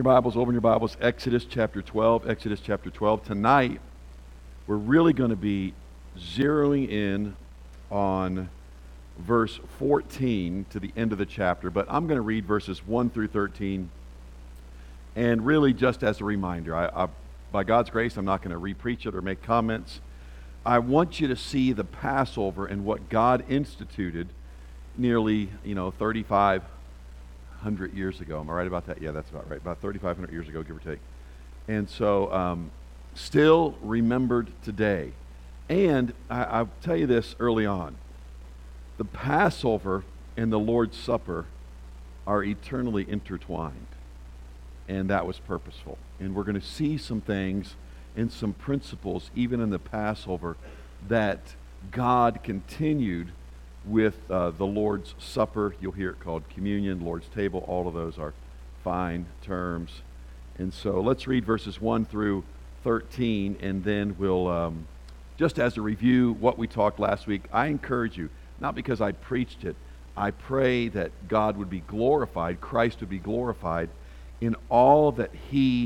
Open your Bibles, Exodus chapter 12. Exodus chapter 12. Tonight, we're really going to be zeroing in on verse 14 to the end of the chapter, but I'm going to read verses 1 through 13. And really, just as a reminder, by God's grace, I'm not going to re-preach it or make comments. I want you to see the Passover and what God instituted nearly, 3,500 years ago. Am I right about that? Yeah, that's about right. About 3,500 years ago, give or take. And so, still remembered today. And I'll tell you this early on. The Passover and the Lord's Supper are eternally intertwined. And that was purposeful. And we're going to see some things and some principles, even in the Passover, that God continued with the Lord's Supper. You'll hear it called communion, Lord's table. All of those are fine terms. And so let's read verses 1 through 13, and then we'll, just as a review, what we talked last week. I encourage you, not because I preached it, I pray that God would be glorified, Christ would be glorified in all that he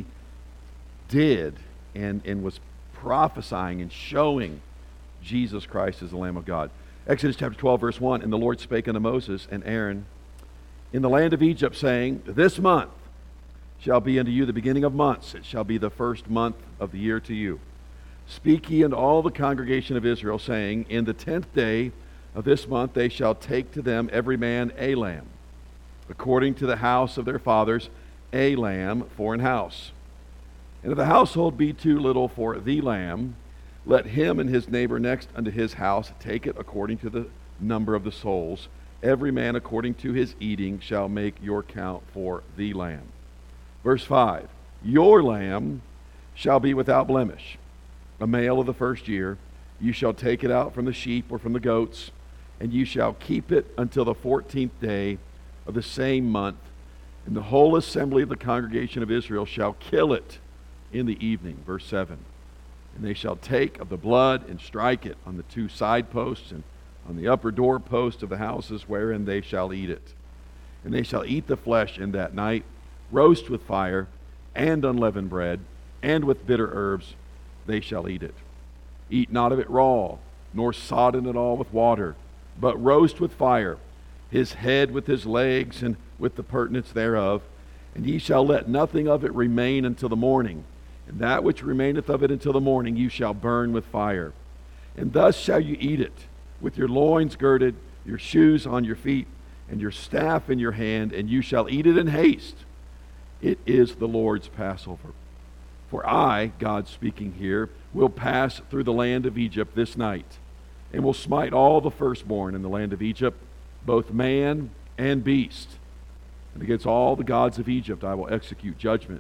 did and was prophesying and showing Jesus Christ as the Lamb of God. Exodus chapter 12, verse 1, And the Lord spake unto Moses and Aaron in the land of Egypt, saying, This month shall be unto you the beginning of months. It shall be the first month of the year to you. Speak ye unto all the congregation of Israel, saying, In the 10th day of this month they shall take to them every man a lamb, according to the house of their fathers, a lamb for an house. And if the household be too little for the lamb, let him and his neighbor next unto his house take it according to the number of the souls. Every man according to his eating shall make your count for the lamb. Verse 5, Your lamb shall be without blemish, a male of the first year. You shall take it out from the sheep or from the goats, and you shall keep it until the 14th day of the same month. And the whole assembly of the congregation of Israel shall kill it in the evening. Verse 7. And they shall take of the blood and strike it on the two side posts and on the upper door post of the houses wherein they shall eat it. And they shall eat the flesh in that night, roast with fire, and unleavened bread, and with bitter herbs they shall eat it. Eat not of it raw, nor sodden it all with water, but roast with fire, his head with his legs, and with the purtenance thereof. And ye shall let nothing of it remain until the morning. And that which remaineth of it until the morning you shall burn with fire. And thus shall you eat it, with your loins girded, your shoes on your feet, and your staff in your hand, and you shall eat it in haste. It is the Lord's Passover. For I, God speaking here, will pass through the land of Egypt this night, and will smite all the firstborn in the land of Egypt, both man and beast. And against all the gods of Egypt I will execute judgment.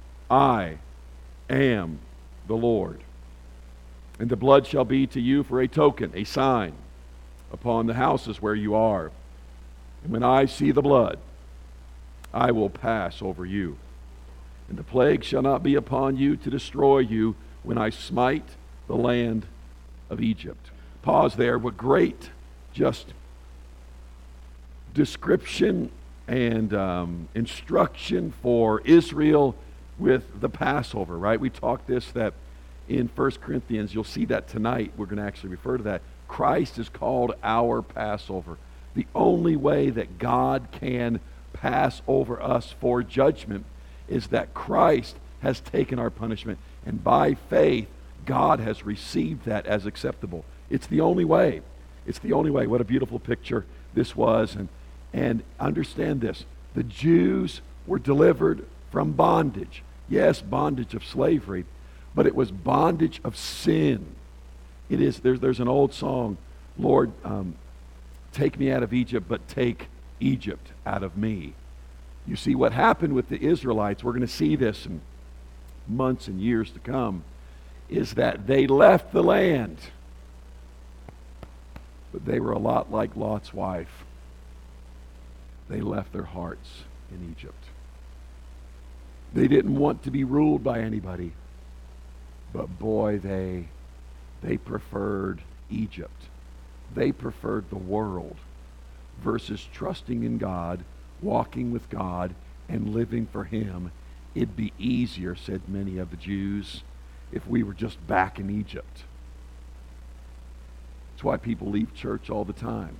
I am the Lord. And the blood shall be to you for a token, a sign, upon the houses where you are. And when I see the blood, I will pass over you. And the plague shall not be upon you to destroy you when I smite the land of Egypt. Pause there. What great just description and instruction for Israel with the Passover, right? We talked that in 1 Corinthians. You'll see that tonight. We're going to actually refer to that. Christ is called our Passover. The only way that God can pass over us for judgment is that Christ has taken our punishment, and by faith, God has received that as acceptable. It's the only way. It's the only way. What a beautiful picture this was. And understand this. The Jews were delivered from bondage. Yes, bondage of slavery, but it was bondage of sin. It is. There's an old song, Lord, take me out of Egypt, but take Egypt out of me. You see what happened with the Israelites, we're going to see this in months and years to come, is that they left the land, but they were a lot like Lot's wife. They left their hearts in Egypt. They didn't want to be ruled by anybody. But boy, they preferred Egypt. They preferred the world versus trusting in God, walking with God, and living for Him It'd be easier, said many of the Jews, if we were just back in Egypt. That's why people leave church all the time.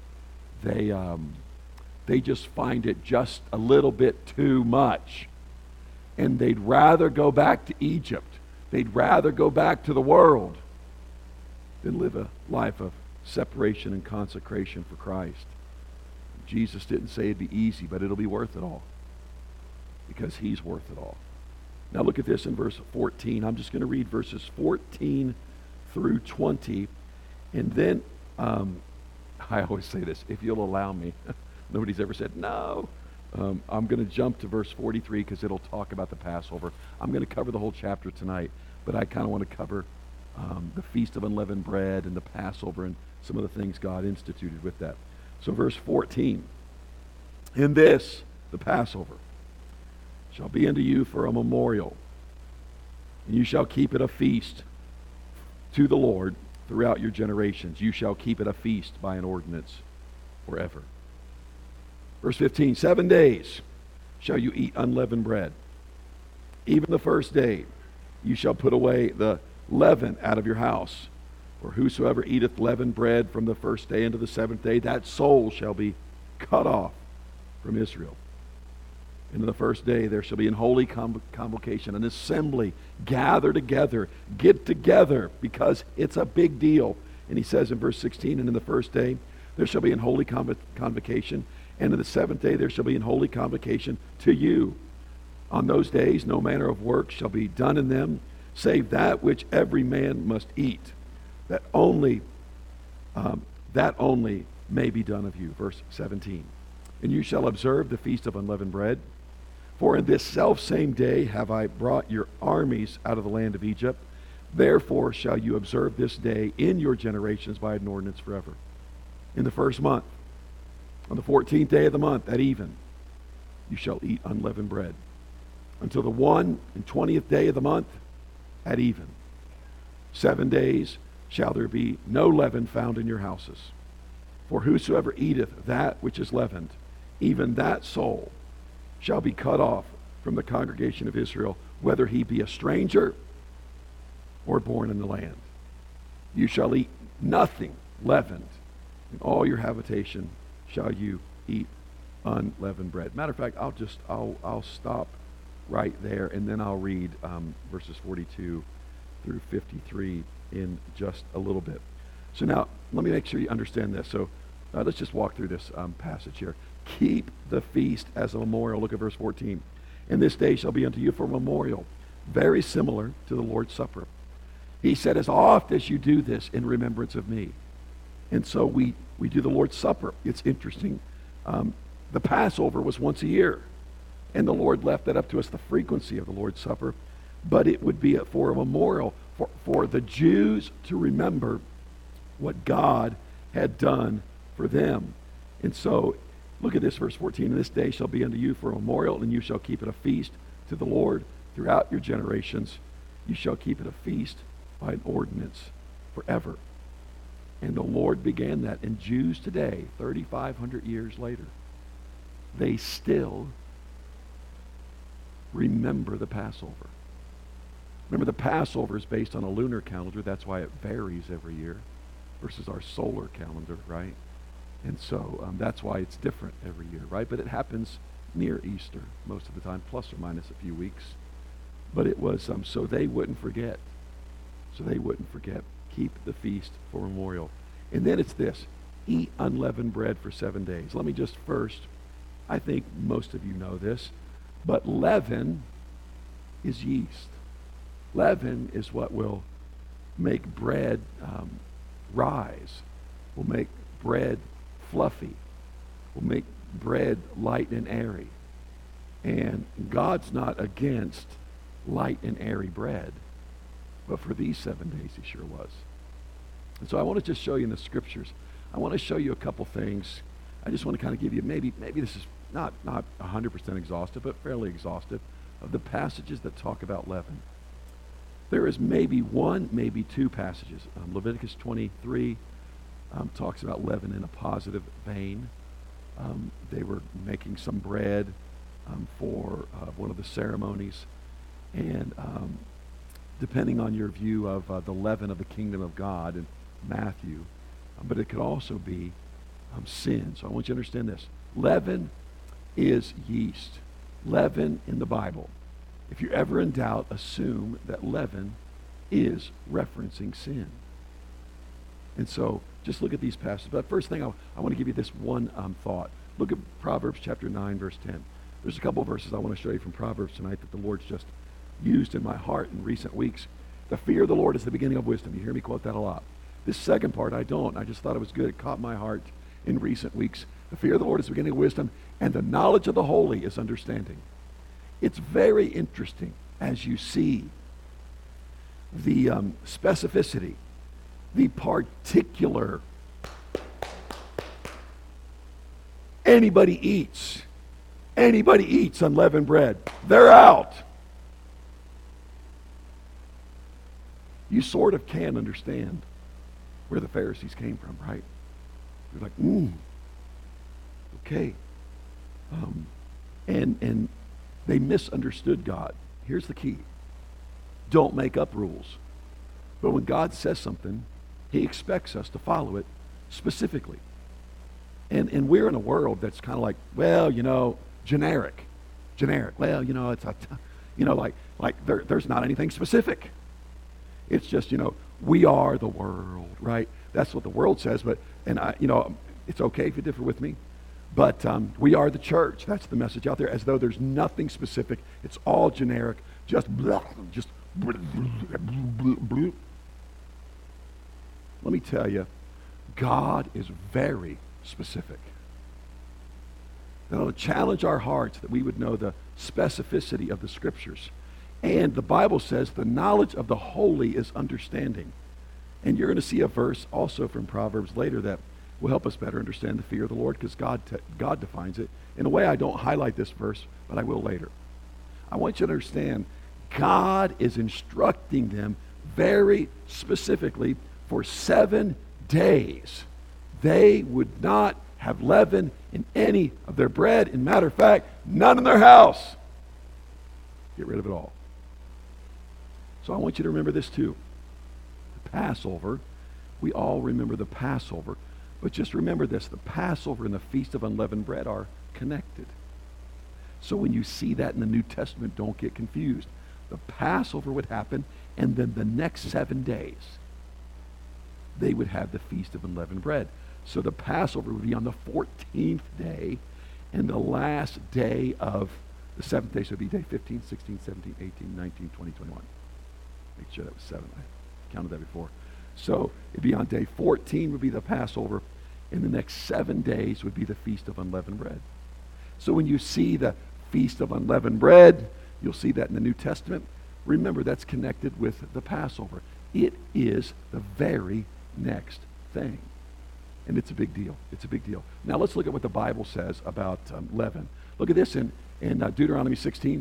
They just find it just a little bit too much. And they'd rather go back to Egypt. They'd rather go back to the world than live a life of separation and consecration for Christ. Jesus didn't say it'd be easy, but it'll be worth it all, because he's worth it all. Now look at this in verse 14. I'm just going to read verses 14 through 20. And then, I always say this, if you'll allow me. Nobody's ever said no. I'm going to jump to verse 43 because it'll talk about the Passover. I'm going to cover the whole chapter tonight, but I kind of want to cover the Feast of Unleavened Bread and the Passover and some of the things God instituted with that. So verse 14. In this, the Passover, shall be unto you for a memorial, and you shall keep it a feast to the Lord throughout your generations. You shall keep it a feast by an ordinance forever. Verse 15, 7 days shall you eat unleavened bread. Even the first day you shall put away the leaven out of your house. For whosoever eateth leavened bread from the first day unto the seventh day, that soul shall be cut off from Israel. And on the first day there shall be an holy convocation, an assembly, gather together, get together, because it's a big deal. And he says in verse 16, and in the first day there shall be an holy convocation, and in the seventh day there shall be an holy convocation to you. On those days no manner of work shall be done in them, save that which every man must eat, that only may be done of you. Verse 17. And you shall observe the feast of unleavened bread, for in this selfsame day have I brought your armies out of the land of Egypt. Therefore shall you observe this day in your generations by an ordinance forever. In the first month, on the 14th day of the month, at even, you shall eat unleavened bread. Until the 21st day of the month, at even. 7 days shall there be no leaven found in your houses. For whosoever eateth that which is leavened, even that soul shall be cut off from the congregation of Israel, whether he be a stranger or born in the land. You shall eat nothing leavened. In all your habitation shall you eat unleavened bread. Matter of fact, I'll stop right there, and then I'll read verses 42 through 53 in just a little bit. So now, let me make sure you understand this. So let's just walk through this passage here. Keep the feast as a memorial. Look at verse 14. And this day shall be unto you for a memorial, very similar to the Lord's Supper. He said, as oft as you do this in remembrance of me. And so we do the Lord's Supper. It's interesting. The Passover was once a year, and the Lord left that up to us, the frequency of the Lord's Supper. But it would be for a memorial for the Jews to remember what God had done for them. And so look at this, verse 14. And this day shall be unto you for a memorial, and you shall keep it a feast to the Lord throughout your generations. You shall keep it a feast by an ordinance forever. And the Lord began that. And Jews today, 3,500 years later, they still remember the Passover. Remember, the Passover is based on a lunar calendar. That's why it varies every year versus our solar calendar, right? And so that's why it's different every year, right? But it happens near Easter most of the time, plus or minus a few weeks. But it was so they wouldn't forget. So they wouldn't forget. Keep the feast for memorial. And then it's this. Eat unleavened bread for 7 days. Let me just first, I think most of you know this, but leaven is yeast. Leaven is what will make bread rise, will make bread fluffy, will make bread light and airy. And God's not against light and airy bread, but for these 7 days he sure was. And so I want to just show you in the scriptures. I want to show you a couple things. I just want to kind of give you, maybe this is not 100% exhaustive, but fairly exhaustive, of the passages that talk about leaven. There is maybe one, maybe two passages. Leviticus 23 talks about leaven in a positive vein. They were making some bread, for one of the ceremonies. And depending on your view of the leaven of the kingdom of God in Matthew, but it could also be sin. So I want you to understand this. Leaven is yeast. Leaven in the Bible. If you're ever in doubt, assume that leaven is referencing sin. And so just look at these passages. But first thing, I want to give you this one thought. Look at Proverbs chapter 9, verse 10. There's a couple of verses I want to show you from Proverbs tonight that the Lord's just used in my heart in recent weeks. The fear of the Lord is the beginning of wisdom. You hear me quote that a lot. This second part, I don't. I just thought it was good. It caught my heart in recent weeks. The fear of the Lord is the beginning of wisdom, and the knowledge of the holy is understanding. It's very interesting as you see the specificity, the particular. Anybody eats unleavened bread, they're out. You sort of can understand where the Pharisees came from, right? You're like, okay. And they misunderstood God. Here's the key. Don't make up rules. But when God says something, he expects us to follow it specifically. And we're in a world that's kind of like, well, generic. Well, it's there's not anything specific. It's just, we are the world, right? That's what the world says, it's okay if you differ with me. But we are the church. That's the message out there, as though there's nothing specific. It's all generic, just blah, just blah, blah, blah, blah. Let me tell you, God is very specific. And it'll challenge our hearts that we would know the specificity of the Scriptures. And the Bible says the knowledge of the holy is understanding. And you're going to see a verse also from Proverbs later that will help us better understand the fear of the Lord, because God defines it. In a way, I don't highlight this verse, but I will later. I want you to understand God is instructing them very specifically for 7 days. They would not have leaven in any of their bread. In matter of fact, none in their house. Get rid of it all. So I want you to remember this too. The Passover, we all remember the Passover, but just remember this, the Passover and the Feast of Unleavened Bread are connected. So when you see that in the New Testament, don't get confused. The Passover would happen, and then the next 7 days, they would have the Feast of Unleavened Bread. So the Passover would be on the 14th day, and the last day of the 7th day, so it would be day 15, 16, 17, 18, 19, 20, 21. Make sure that was 7. I counted that before. So it'd be on day 14 would be the Passover, and the next 7 days would be the Feast of Unleavened Bread. So when you see the Feast of Unleavened Bread, you'll see that in the New Testament. Remember, that's connected with the Passover. It is the very next thing. And it's a big deal. It's a big deal. Now let's look at what the Bible says about leaven. Look at this in Deuteronomy 16.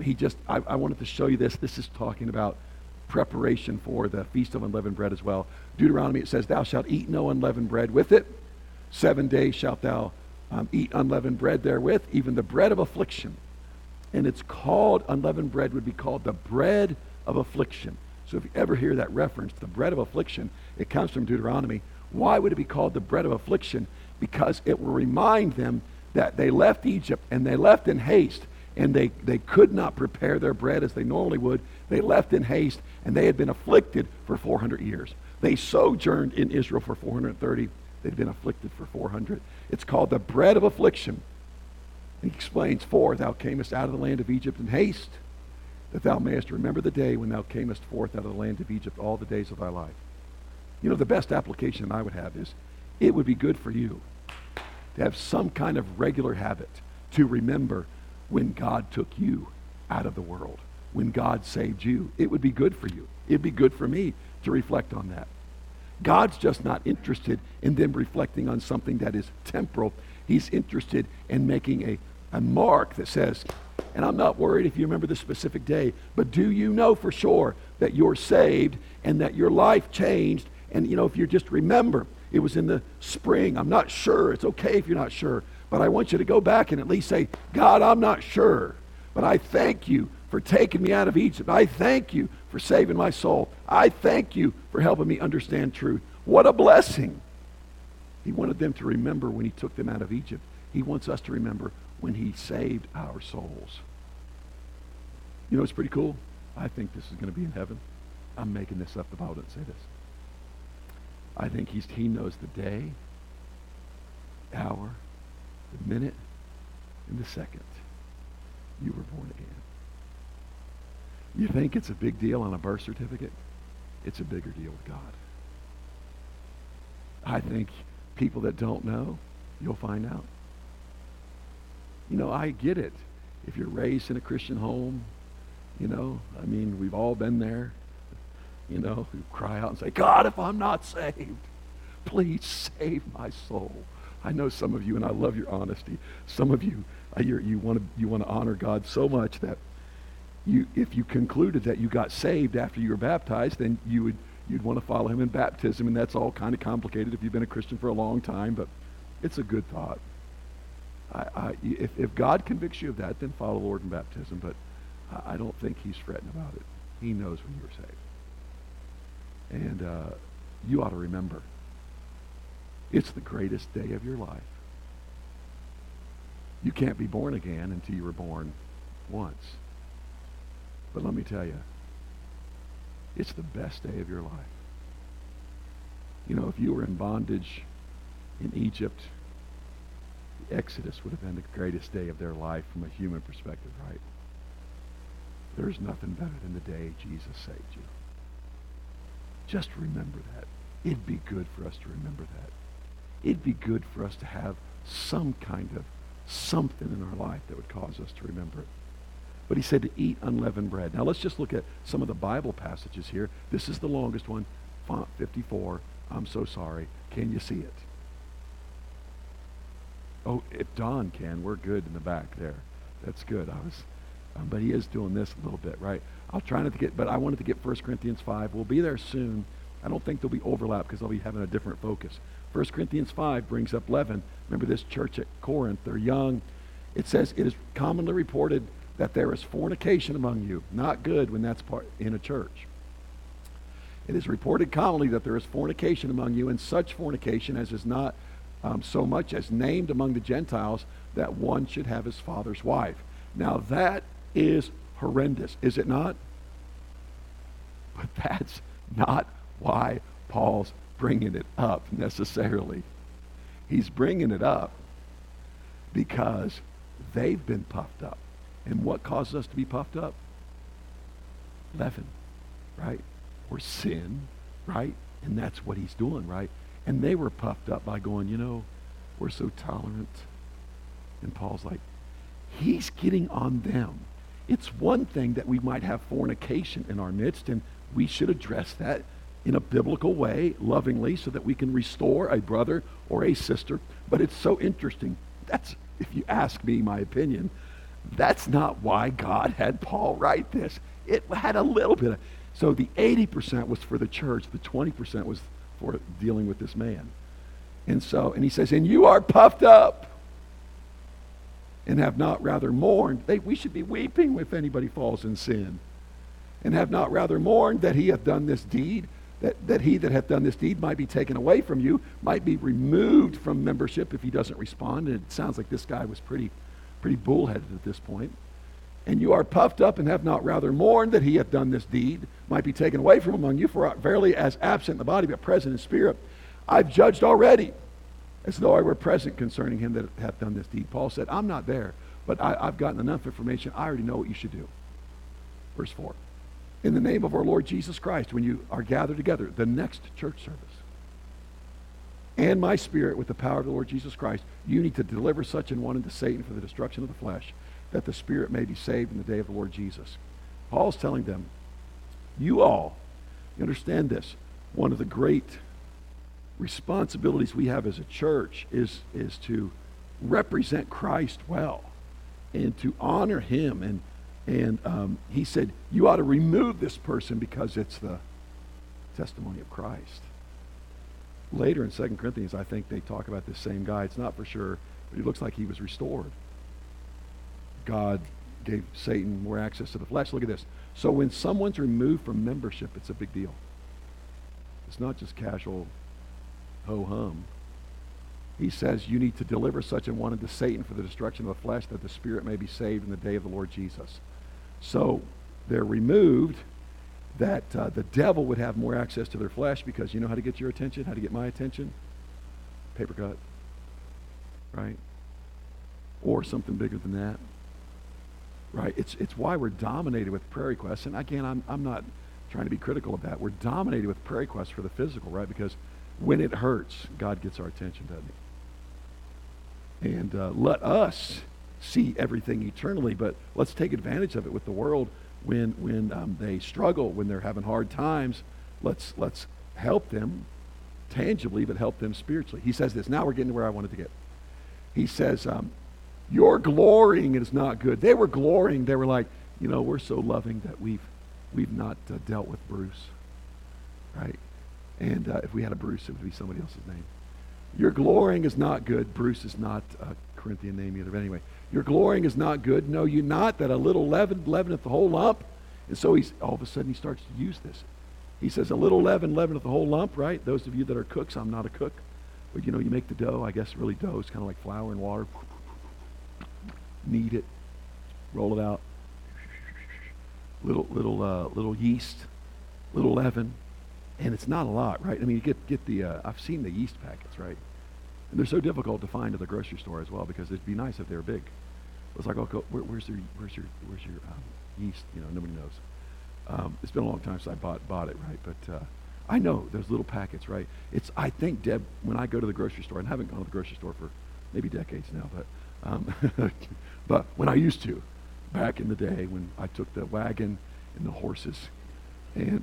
I wanted to show you this. This is talking about preparation for the Feast of Unleavened Bread as well. Deuteronomy, it says, thou shalt eat no unleavened bread with it. 7 days shalt thou eat unleavened bread therewith, even the bread of affliction. And it's called, unleavened bread would be called the bread of affliction. So if you ever hear that reference, the bread of affliction, it comes from Deuteronomy. Why would it be called the bread of affliction? Because it will remind them that they left Egypt, and they left in haste, and they could not prepare their bread as they normally would. They left in haste, and they had been afflicted for 400 years. They sojourned in Israel for 430. They'd been afflicted for 400. It's called the bread of affliction. He explains, for thou camest out of the land of Egypt in haste, that thou mayest remember the day when thou camest forth out of the land of Egypt all the days of thy life. You know, the best application I would have is, it would be good for you to have some kind of regular habit to remember when God took you out of the world, when God saved you. It would be good for you. It'd be good for me to reflect on that. God's just not interested in them reflecting on something that is temporal. He's interested in making a mark that says, and I'm not worried if you remember the specific day, but do you know for sure that you're saved and that your life changed? And if you just remember, it was in the spring. I'm not sure. It's okay if you're not sure. But I want you to go back and at least say, God, I'm not sure, but I thank you for taking me out of Egypt. I thank you for saving my soul. I thank you for helping me understand truth. What a blessing. He wanted them to remember when he took them out of Egypt. He wants us to remember when he saved our souls. You know, it's pretty cool. I think this is going to be in heaven. I'm making this up. The Bible doesn't say this. I think he knows the day, hour, the minute, and the second you were born again. You think it's a big deal on a birth certificate? It's a bigger deal with God. I think people that don't know, you'll find out. You know, I get it. If you're raised in a Christian home, you know, I mean, we've all been there. You know, who cry out and say, God, if I'm not saved, please save my soul. I know some of you, and I love your honesty. Some of you, you want to honor God so much that if you concluded that you got saved after you were baptized, then you'd want to follow him in baptism, and that's all kind of complicated if you've been a Christian for a long time, but it's a good thought. If God convicts you of that, then follow the Lord in baptism, but I don't think he's fretting about it. He knows when you were saved. And you ought to remember, it's the greatest day of your life. You can't be born again until you were born once. But let me tell you, it's the best day of your life. You know, if you were in bondage in Egypt, the Exodus would have been the greatest day of their life from a human perspective, right? There's nothing better than the day Jesus saved you. Just remember that. It'd be good for us to remember that. It'd be good for us to have some kind of something in our life that would cause us to remember it. But he said to eat unleavened bread. Now let's just look at some of the Bible passages here. This is the longest one, font 54. I'm so sorry. Can you see it? Oh, if Don can, we're good in the back there. That's good. But he is doing this a little bit, right? I'll try not to get, but I wanted to get 1 Corinthians 5. We'll be there soon. I don't think there'll be overlap because I'll be having a different focus. 1 Corinthians 5 brings up leaven. Remember this church at Corinth, they're young. It says, it is commonly reported that there is fornication among you. Not good when that's part in a church. It is reported commonly that there is fornication among you, and such fornication as is not so much as named among the Gentiles, that one should have his father's wife. Now that is horrendous, is it not? But that's not why Paul's bringing it up necessarily. He's bringing it up because they've been puffed up. And what causes us to be puffed up? Leaven, right? Or sin, right? And that's what he's doing, right? And they were puffed up by going, you know, we're so tolerant. And Paul's like, he's getting on them. It's one thing that we might have fornication in our midst, and we should address that in a biblical way, lovingly, so that we can restore a brother or a sister. But it's so interesting. That's, if you ask me my opinion, that's not why God had Paul write this. It had a little bit of, so the 80% was for the church, the 20% was for dealing with this man. And he says, and you are puffed up and have not rather mourned. We should be weeping if anybody falls in sin. And have not rather mourned that he hath done this deed, that he that hath done this deed might be taken away from you, might be removed from membership if he doesn't respond. And it sounds like this guy was pretty bullheaded at this point. And you are puffed up and have not rather mourned that he hath done this deed, might be taken away from among you, for verily as absent in the body but present in spirit, I've judged already, as though I were present concerning him that hath done this deed. Paul said, I'm not there, but I've gotten enough information. I already know what you should do. Verse 4. In the name of our Lord Jesus Christ, when you are gathered together, the next church service, and my spirit with the power of the Lord Jesus Christ, you need to deliver such an one into Satan for the destruction of the flesh, that the spirit may be saved in the day of the Lord Jesus. Paul's telling them, you understand this, one of the great responsibilities we have as a church is to represent Christ well and to honor him. And he said, you ought to remove this person because it's the testimony of Christ. Later in 2 Corinthians, I think they talk about this same guy. It's not for sure. but he looks like he was restored. God gave Satan more access to the flesh. Look at this. So when someone's removed from membership, it's a big deal. It's not just casual ho-hum. He says you need to deliver such an one unto Satan for the destruction of the flesh, that the spirit may be saved in the day of the Lord Jesus. So they're removed, that the devil would have more access to their flesh, because you know how to get your attention, how to get my attention? Paper cut, right? Or something bigger than that, right? It's why we're dominated with prayer requests. And again, I'm not trying to be critical of that. We're dominated with prayer requests for the physical, right? Because when it hurts, God gets our attention, doesn't he? And let us see everything eternally, but let's take advantage of it with the world when they struggle, when they're having hard times. Let's help them tangibly, but help them spiritually. He says this. Now we're getting to where I wanted to get. He says, your glorying is not good. They were glorying. They were like, we're so loving that we've not dealt with Bruce, right? And if we had a Bruce, it would be somebody else's name. Your glorying is not good. Bruce is not a Corinthian name either. But anyway, your glorying is not good. Know you not that a little leaven leaveneth the whole lump? And so all of a sudden he starts to use this. He says, a little leaven leaveneth the whole lump, right? Those of you that are cooks, I'm not a cook. But you make the dough. I guess really dough is kind of like flour and water. Knead it. Roll it out. Little yeast. Little leaven. And it's not a lot, right? I mean, you get the, I've seen the yeast packets, right? And they're so difficult to find at the grocery store as well, because it'd be nice if they were big. It's like, where's your yeast? Nobody knows. It's been a long time since I bought it, right? But I know those little packets, right? I think, Deb, when I go to the grocery store, and I haven't gone to the grocery store for maybe decades now, but but when I used to, back in the day when I took the wagon and the horses, and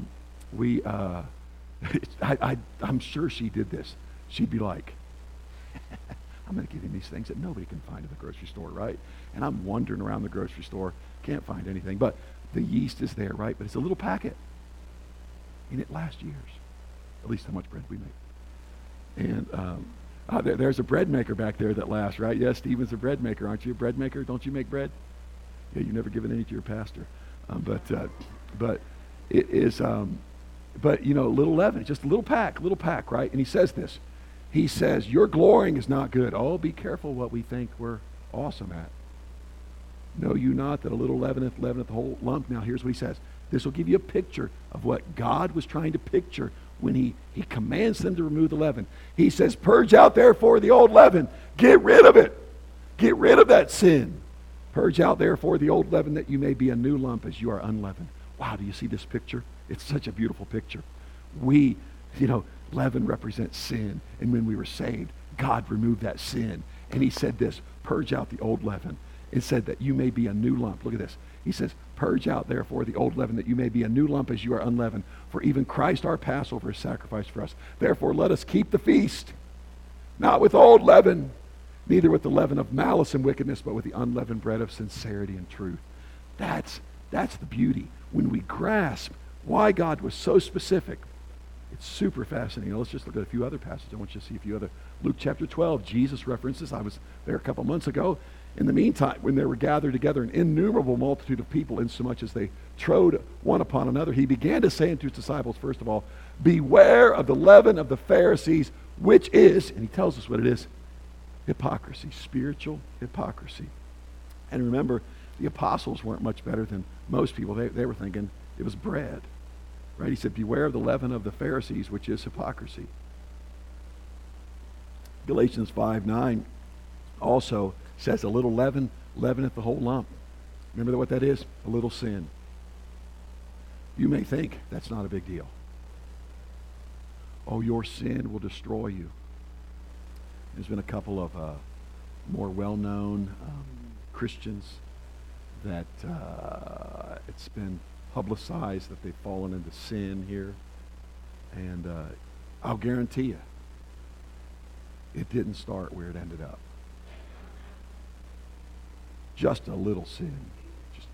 I'm sure she did this. She'd be like, I'm going to give him these things that nobody can find at the grocery store, right? And I'm wandering around the grocery store, can't find anything. But the yeast is there, right? But it's a little packet. And it lasts years. At least how much bread we make. And there's a bread maker back there that lasts, right? Yes, Stephen's a bread maker. Aren't you a bread maker? Don't you make bread? Yeah, you've never given any to your pastor. But it is... But, little leaven, just a little pack, right? And he says this. He says, your glorying is not good. Oh, be careful what we think we're awesome at. Know you not that a little leaveneth the whole lump? Now, here's what he says. This will give you a picture of what God was trying to picture when he commands them to remove the leaven. He says, purge out therefore the old leaven. Get rid of it. Get rid of that sin. Purge out therefore the old leaven, that you may be a new lump as you are unleavened. Wow, do you see this picture? It's such a beautiful picture. Leaven represents sin. And when we were saved, God removed that sin. And he said this, purge out the old leaven. It said that you may be a new lump. Look at this. He says, purge out therefore the old leaven, that you may be a new lump as you are unleavened. For even Christ our Passover is sacrificed for us. Therefore let us keep the feast, not with old leaven, neither with the leaven of malice and wickedness, but with the unleavened bread of sincerity and truth. That's the beauty. When we grasp why God was so specific, it's super fascinating. Let's just look at a few other passages. I want you to see a few other. Luke chapter 12, Jesus references. I was there a couple months ago. In the meantime, when they were gathered together, an innumerable multitude of people, insomuch as they trode one upon another, he began to say unto his disciples, first of all, beware of the leaven of the Pharisees, which is, and he tells us what it is, hypocrisy, spiritual hypocrisy. And remember, the apostles weren't much better than most people. They were thinking it was bread. Right? He said, beware of the leaven of the Pharisees, which is hypocrisy. Galatians 5:9 also says, a little leaven leaveneth the whole lump. Remember what that is? A little sin. You may think that's not a big deal. Oh, your sin will destroy you. There's been a couple of more well-known Christians that it's been publicized that they've fallen into sin here. And I'll guarantee you, it didn't start where it ended up. Just a little sin. Just,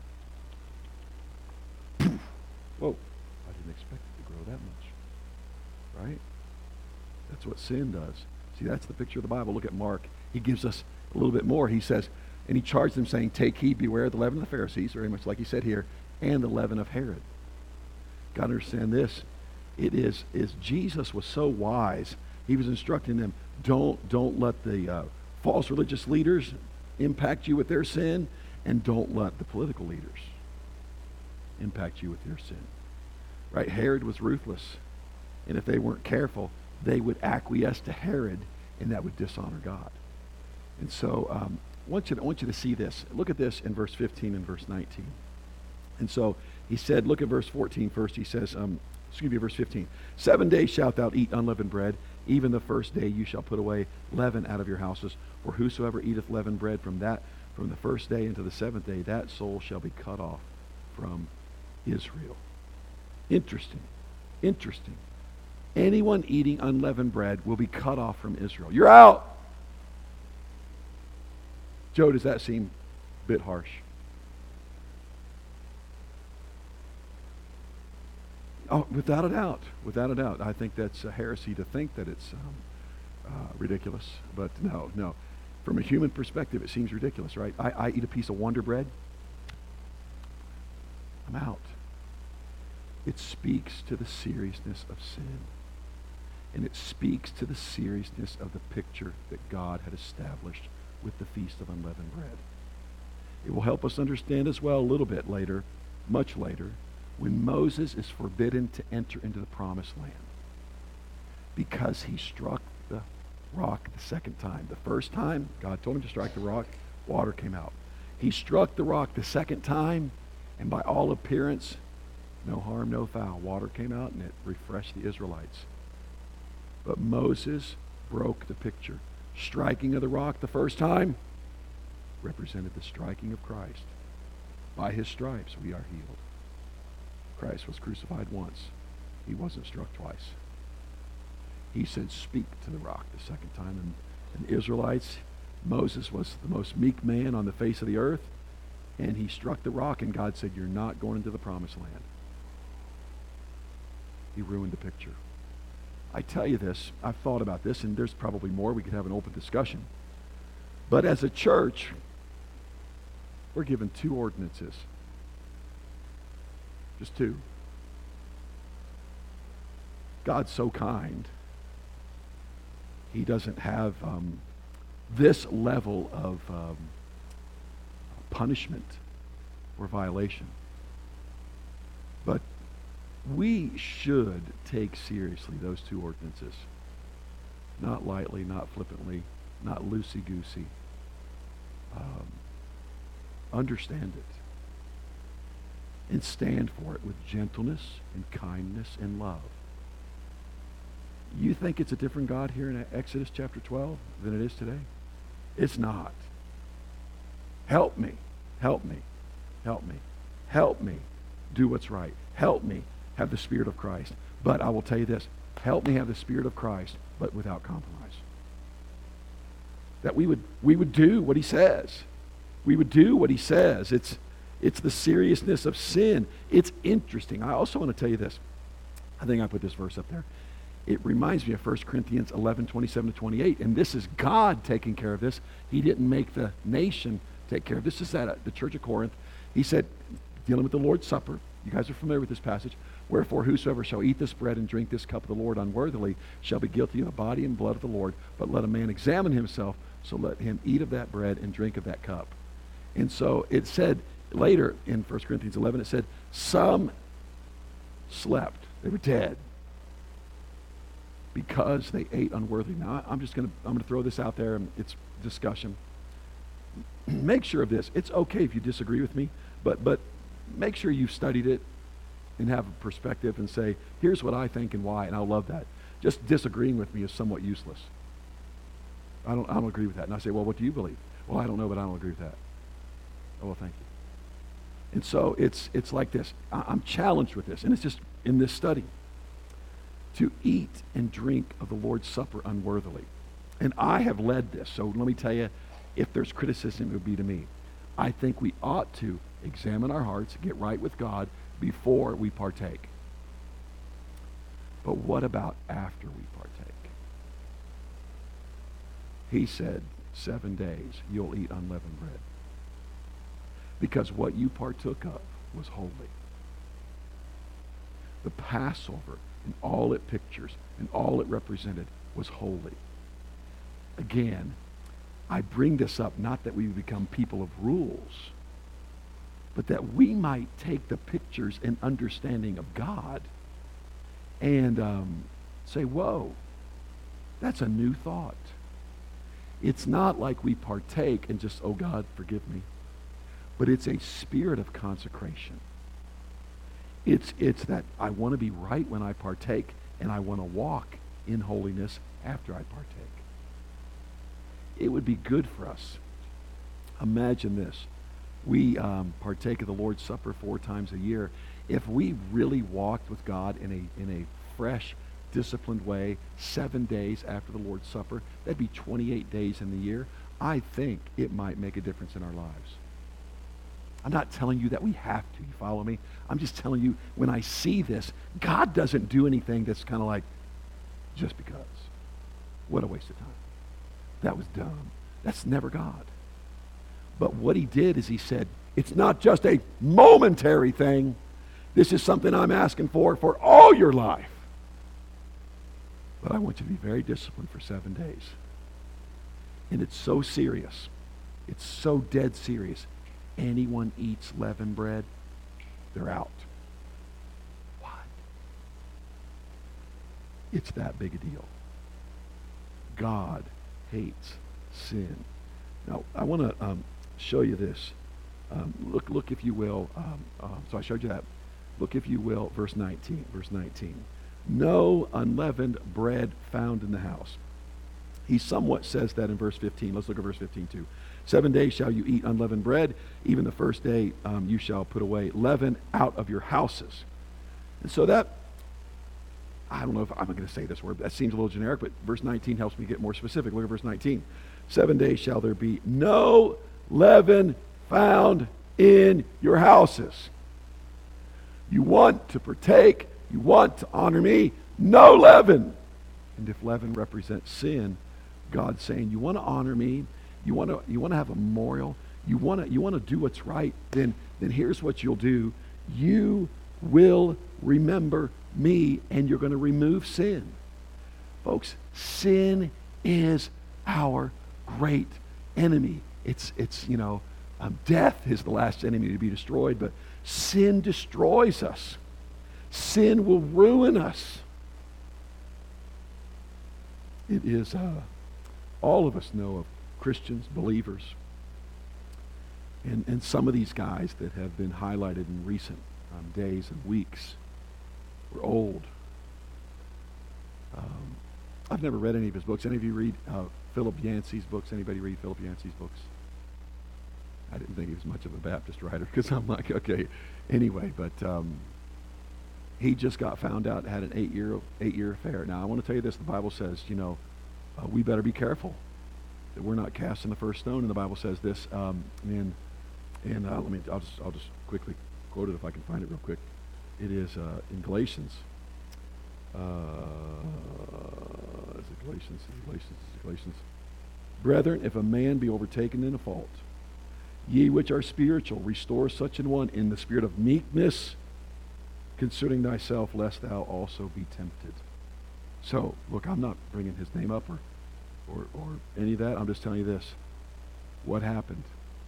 poof. Whoa, I didn't expect it to grow that much. Right? That's what sin does. See, that's the picture of the Bible. Look at Mark. He gives us a little bit more. He says, and he charged them saying, take heed, beware of the leaven of the Pharisees, very much like he said here, and the leaven of Herod. Got to understand this. It is Jesus was so wise. He was instructing them, don't let the false religious leaders impact you with their sin, and don't let the political leaders impact you with their sin. Right? Herod was ruthless. And if they weren't careful, they would acquiesce to Herod, and that would dishonor God. And so I want you to see this. Look at this in verse 15 and verse 19. And so he said, look at verse 14 first. He says, verse 15. 7 days shalt thou eat unleavened bread. Even the first day you shall put away leaven out of your houses. For whosoever eateth leavened bread from the first day into the seventh day, that soul shall be cut off from Israel. Interesting. Anyone eating unleavened bread will be cut off from Israel. You're out. Joe, does that seem a bit harsh? Oh, without a doubt. I think that's a heresy to think that it's ridiculous. But no. From a human perspective, it seems ridiculous, right? I eat a piece of Wonder Bread. I'm out. It speaks to the seriousness of sin. And it speaks to the seriousness of the picture that God had established with the Feast of Unleavened Bread. It will help us understand as well a little bit later, much later, when Moses is forbidden to enter into the promised land because he struck the rock the second time. The first time, God told him to strike the rock, water came out. He struck the rock the second time, and by all appearance, no harm, no foul. Water came out, and it refreshed the Israelites. But Moses broke the picture. Striking of the rock the first time represented the striking of Christ. By his stripes we are healed. Christ was crucified once. He wasn't struck twice. He said, speak to the rock the second time. And the Israelites, Moses was the most meek man on the face of the earth, and he struck the rock, and God said, you're not going into the promised land. He ruined the picture. I tell you this, I've thought about this, and there's probably more. We could have an open discussion. But as a church, we're given 2 ordinances. Just 2. God's so kind. He doesn't have this level of punishment or violation. But we should take seriously those 2 ordinances. Not lightly, not flippantly, not loosey-goosey. Understand it. And stand for it with gentleness and kindness and love. You think it's a different God here in Exodus chapter 12 than it is today? It's not. Help me. Help me. Help me. Help me do what's right. Help me have the Spirit of Christ. But I will tell you this. Help me have the Spirit of Christ, but without compromise. That we would do what he says. We would do what he says. It's the seriousness of sin. It's interesting. I also want to tell you this. I think I put this verse up there. It reminds me of 1 Corinthians 11, 27 to 28. And this is God taking care of this. He didn't make the nation take care of this. This is at the church of Corinth. He said, dealing with the Lord's Supper. You guys are familiar with this passage. Wherefore whosoever shall eat this bread and drink this cup of the Lord unworthily shall be guilty of the body and blood of the Lord. But let a man examine himself, so let him eat of that bread and drink of that cup. And so it said later in 1 Corinthians 11, it said, some slept. They were dead because they ate unworthily. Now, I'm going to throw this out there, and it's discussion. Make sure of this. It's okay if you disagree with me, but make sure you've studied it and have a perspective and say, here's what I think and why, and I'll love that. Just disagreeing with me is somewhat useless. I don't agree with that. And I say, well, what do you believe? Well, I don't know, but I don't agree with that. Oh, well, thank you. And so it's like this. I'm challenged with this, and it's just in this study. To eat and drink of the Lord's Supper unworthily. And I have led this, so let me tell you, if there's criticism, it would be to me. I think we ought to examine our hearts, get right with God before we partake. But what about after we partake? He said, 7 days you'll eat unleavened bread. Because what you partook of was holy. The Passover and all it pictures and all it represented was holy. Again, I bring this up not that we become people of rules, but that we might take the pictures and understanding of God and say, whoa, that's a new thought. It's not like we partake and just, oh God, forgive me. But it's a spirit of consecration. It's that I want to be right when I partake, and I want to walk in holiness after I partake. It would be good for us. Imagine this. We partake of the Lord's Supper 4 times a year. If we really walked with God in a fresh, disciplined way 7 days after the Lord's Supper, that'd be 28 days in the year. I think it might make a difference in our lives. I'm not telling you that we have to. You follow me? I'm just telling you, when I see this, God doesn't do anything that's kind of like, just because. What a waste of time. That was dumb. That's never God. But what he did is he said, it's not just a momentary thing. This is something I'm asking for all your life. But I want you to be very disciplined for 7 days. And it's so serious. It's so dead serious. Anyone eats leavened bread, they're out. What? It's that big a deal. God hates sin. Now, I want to show you this. Look, if you will. So I showed you that. Look, if you will, verse 19. Verse 19. No unleavened bread found in the house. He somewhat says that in verse 15. Let's look at verse 15 too. 7 days shall you eat unleavened bread. Even the first day you shall put away leaven out of your houses. And so that, I don't know if I'm going to say this word, but that seems a little generic, but verse 19 helps me get more specific. Look at verse 19. 7 days shall there be no leaven found in your houses. You want to partake, you want to honor me, no leaven. And if leaven represents sin, God's saying, you want to honor me, you want to have a memorial, you want to do what's right, then here's what you'll do. You will remember me, and you're going to remove sin. Folks, sin is our great enemy. It's death is the last enemy to be destroyed, but sin destroys us. Sin will ruin us. It is, all of us know of Christians, believers, and some of these guys that have been highlighted in recent days and weeks were old. I've never read any of his books. Any of you read Philip Yancey's books? Anybody read Philip Yancey's books? I didn't think he was much of a Baptist writer because I'm like, okay. Anyway, but he just got found out, had an 8-year affair. Now, I want to tell you this. The Bible says, we better be careful that we're not casting the first stone. And the Bible says this, I'll just quickly quote it if I can find it real quick. It is in Galatians. Is it Galatians? Galatians. Brethren, if a man be overtaken in a fault, ye which are spiritual, restore such an one in the spirit of meekness, considering thyself, lest thou also be tempted. So, look, I'm not bringing his name up or any of that. I'm just telling you this. What happened?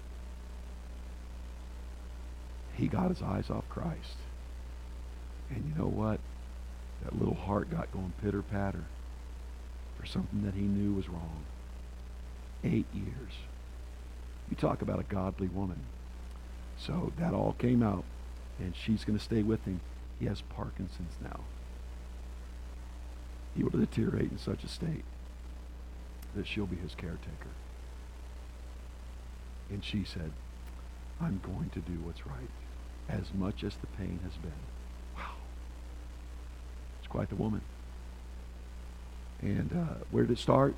He got his eyes off Christ. And you know what? That little heart got going pitter-patter for something that he knew was wrong. 8 years. You talk about a godly woman. So that all came out, and she's going to stay with him. He has Parkinson's now. He will deteriorate in such a state that she'll be his caretaker. And she said, I'm going to do what's right, as much as the pain has been. Wow. It's quite the woman. And where did it start?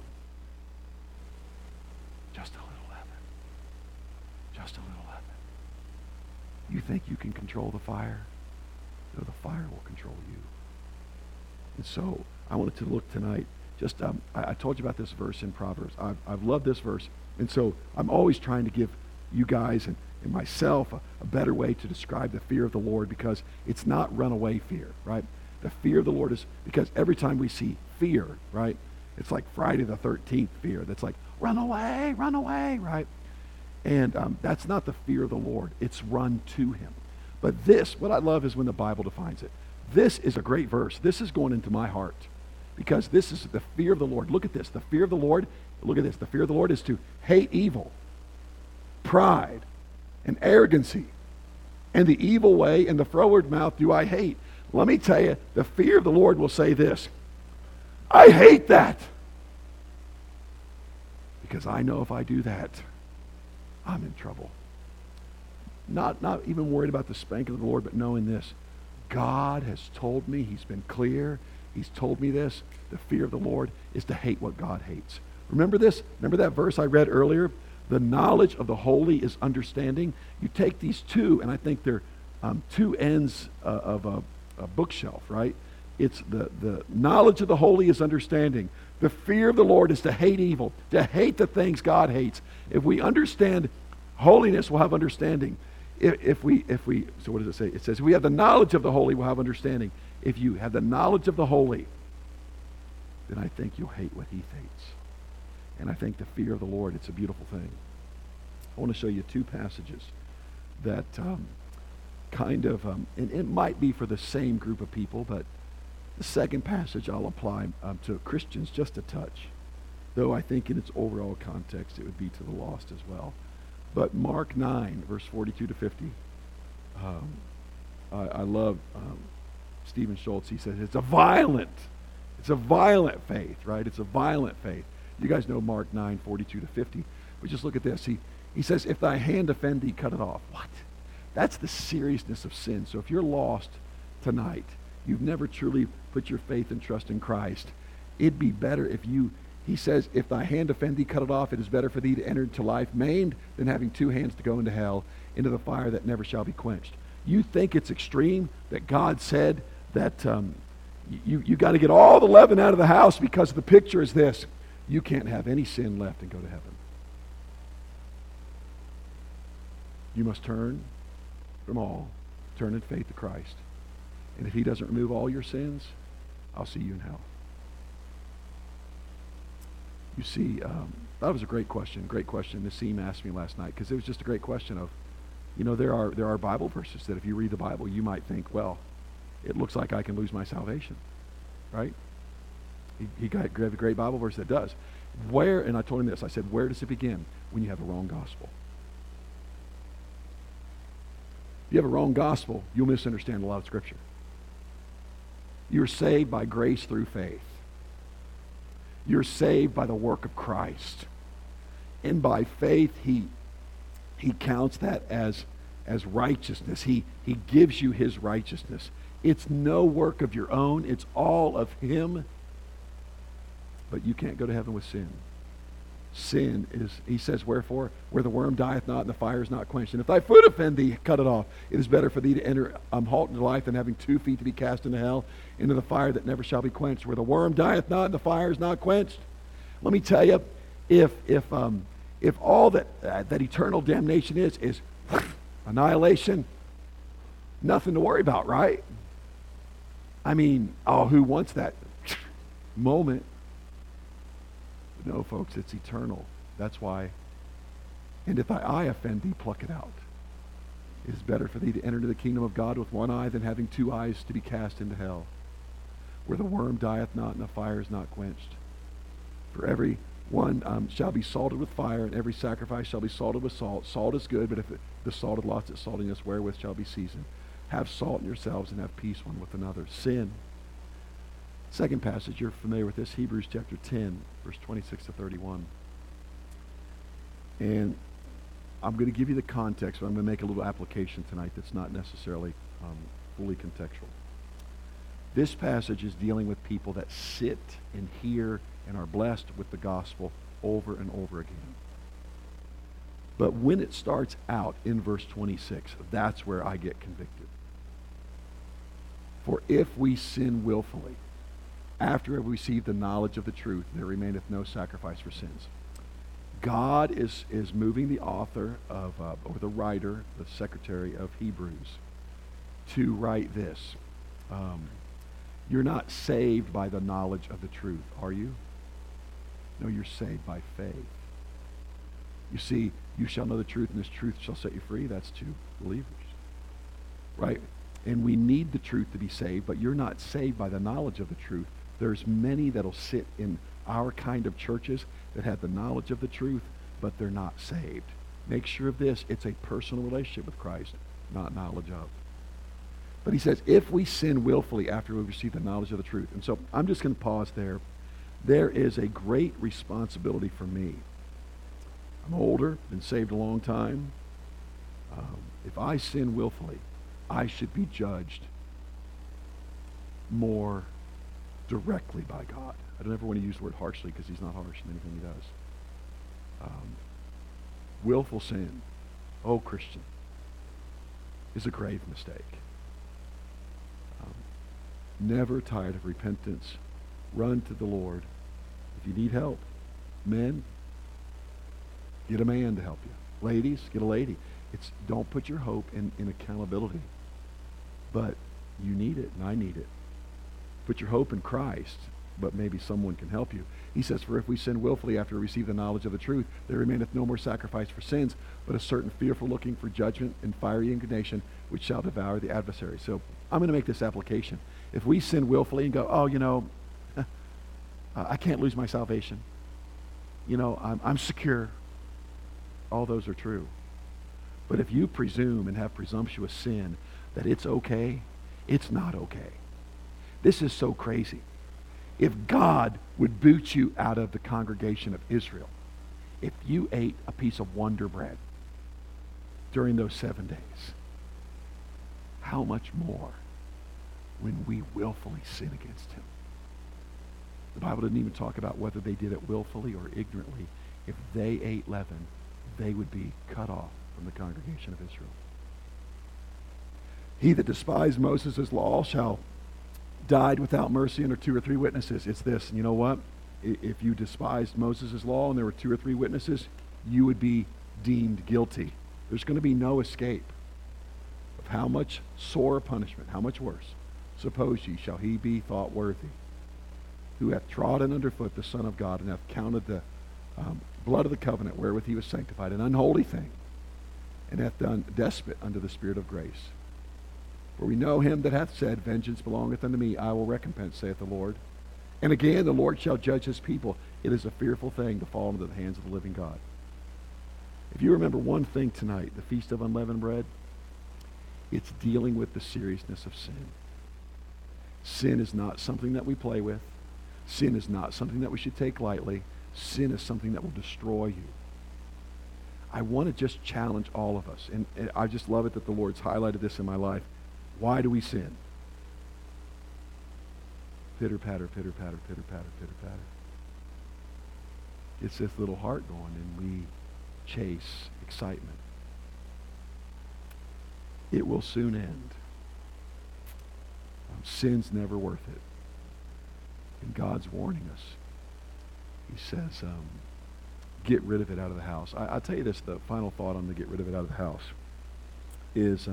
Just a little leaven. Just a little leaven. You think you can control the fire? No, the fire will control you. And so I wanted to look tonight just I told you about this verse in Proverbs. I've loved this verse. And so I'm always trying to give you guys and myself a better way to describe the fear of the Lord, because it's not runaway fear, right? The fear of the Lord is, because every time we see fear, right, it's like Friday the 13th fear. That's like, run away, right? And that's not the fear of the Lord. It's run to him. But this, what I love is when the Bible defines it. This is a great verse. This is going into my heart, because this is the fear of the Lord. Look at this. The fear of the Lord, look at this. The fear of the Lord is to hate evil, pride, and arrogancy, and the evil way and the froward mouth do I hate. Let me tell you, the fear of the Lord will say this: I hate that, because I know if I do that, I'm in trouble. Not even worried about the spanking of the Lord, but knowing this: God has told me, he's been clear, he's told me this. The fear of the Lord is to hate what God hates. Remember this? Remember that verse I read earlier? The knowledge of the holy is understanding. You take these two, and I think they're two ends of a bookshelf, right? It's the knowledge of the holy is understanding. The fear of the Lord is to hate evil, to hate the things God hates. If we understand holiness, we'll have understanding. If we, so what does it say? It says, if we have the knowledge of the holy, we'll have understanding. If you have the knowledge of the holy, then I think you'll hate what he hates. And I think the fear of the Lord, it's a beautiful thing. I want to show you two passages that and it might be for the same group of people, but the second passage I'll apply to Christians just a touch, though I think in its overall context it would be to the lost as well. But Mark 9, verse 42 to 50, I love Stephen Schultz. He says it's a violent faith, right? It's a violent faith. You guys know Mark 9, 42 to 50. But just look at this. He says, if thy hand offend thee, cut it off. What? That's the seriousness of sin. So if you're lost tonight, you've never truly put your faith and trust in Christ, it'd be better if he says, if thy hand offend thee, cut it off. It is better for thee to enter into life maimed than having two hands to go into hell, into the fire that never shall be quenched. You think it's extreme that God said that you got to get all the leaven out of the house, because the picture is this: you can't have any sin left and go to heaven. You must turn from all, turn in faith to Christ. And if he doesn't remove all your sins, I'll see you in hell. You see, that was a great question. Nassim asked me last night, because it was just a great question of, there are Bible verses that if you read the Bible, you might think, well, it looks like I can lose my salvation, right? He got a great Bible verse that does. And I told him this, I said, where does it begin? When you have a wrong gospel. If you have a wrong gospel, you'll misunderstand a lot of Scripture. You're saved by grace through faith. You're saved by the work of Christ. And by faith, he counts that as righteousness. He gives you his righteousness. It's no work of your own. It's all of him. But you can't go to heaven with sin. Sin is, he says, wherefore, where the worm dieth not and the fire is not quenched. And if thy foot offend thee, cut it off. It is better for thee to enter halt into life than having 2 feet to be cast into hell, into the fire that never shall be quenched, where the worm dieth not and the fire is not quenched. Let me tell you, if all that eternal damnation is annihilation, nothing to worry about, right? I mean, who wants that moment? No, folks, it's eternal. That's why. And if thy eye offend thee, pluck it out. It is better for thee to enter into the kingdom of God with one eye than having 2 eyes to be cast into hell, where the worm dieth not and the fire is not quenched. For every one shall be salted with fire, and every sacrifice shall be salted with salt. Salt is good, but if the salt had lost its saltiness, wherewith shall be seasoned? Have salt in yourselves and have peace one with another. Sin. Second passage, you're familiar with this, Hebrews chapter 10, verse 26 to 31. And I'm going to give you the context, but I'm going to make a little application tonight that's not necessarily fully contextual. This passage is dealing with people that sit and hear and are blessed with the gospel over and over again. But when it starts out in verse 26, that's where I get convicted. For if we sin willfully, after we have received the knowledge of the truth, there remaineth no sacrifice for sins. God is moving the author of, or the writer, the secretary of Hebrews, to write this. You're not saved by the knowledge of the truth, are you? No, you're saved by faith. You see, you shall know the truth, and this truth shall set you free. That's to believers, right? And we need the truth to be saved, but you're not saved by the knowledge of the truth. There's many that'll sit in our kind of churches that have the knowledge of the truth, but they're not saved. Make sure of this. It's a personal relationship with Christ, not knowledge of. But he says, if we sin willfully after we receive the knowledge of the truth. And so I'm just going to pause there. There is a great responsibility for me. I'm older, been saved a long time. If I sin willfully, I should be judged more directly by God. I don't ever want to use the word harshly because he's not harsh in anything he does. Willful sin, oh Christian, is a grave mistake. Never tired of repentance. Run to the Lord. If you need help, men, get a man to help you. Ladies, get a lady. Don't put your hope in accountability. But you need it, and I need it. Put your hope in Christ, but maybe someone can help you. He says, for if we sin willfully after we receive the knowledge of the truth, there remaineth no more sacrifice for sins, but a certain fearful looking for judgment and fiery indignation, which shall devour the adversary. So I'm going to make this application. If we sin willfully and go, oh, I can't lose my salvation. I'm secure. All those are true. But if you presume and have presumptuous sin that it's okay, it's not okay. This is so crazy. If God would boot you out of the congregation of Israel, if you ate a piece of Wonder Bread during those 7 days, how much more when we willfully sin against him? The Bible didn't even talk about whether they did it willfully or ignorantly. If they ate leaven, they would be cut off from the congregation of Israel. He that despised Moses' law shall died without mercy under 2 or 3 witnesses. It's this, and you know what? If you despised Moses' law and there were 2 or 3 witnesses, you would be deemed guilty. There's going to be no escape of how much sore punishment, how much worse. Suppose ye, shall he be thought worthy, who hath trodden underfoot the Son of God, and hath counted the blood of the covenant wherewith he was sanctified an unholy thing, and hath done despot unto the Spirit of grace. For we know him that hath said, vengeance belongeth unto me, I will recompense, saith the Lord. And again, the Lord shall judge his people. It is a fearful thing to fall into the hands of the living God. If you remember one thing tonight, the Feast of Unleavened Bread, it's dealing with the seriousness of sin. Sin is not something that we play with. Sin is not something that we should take lightly. Sin is something that will destroy you. I want to just challenge all of us, and I just love it that the Lord's highlighted this in my life. Why do we sin? Pitter patter, pitter patter, pitter patter, pitter patter. It's this little heart going, and we chase excitement. It will soon end. Sin's never worth it. And God's warning us. He says, get rid of it out of the house. I'll tell you this, the final thought on the get rid of it out of the house is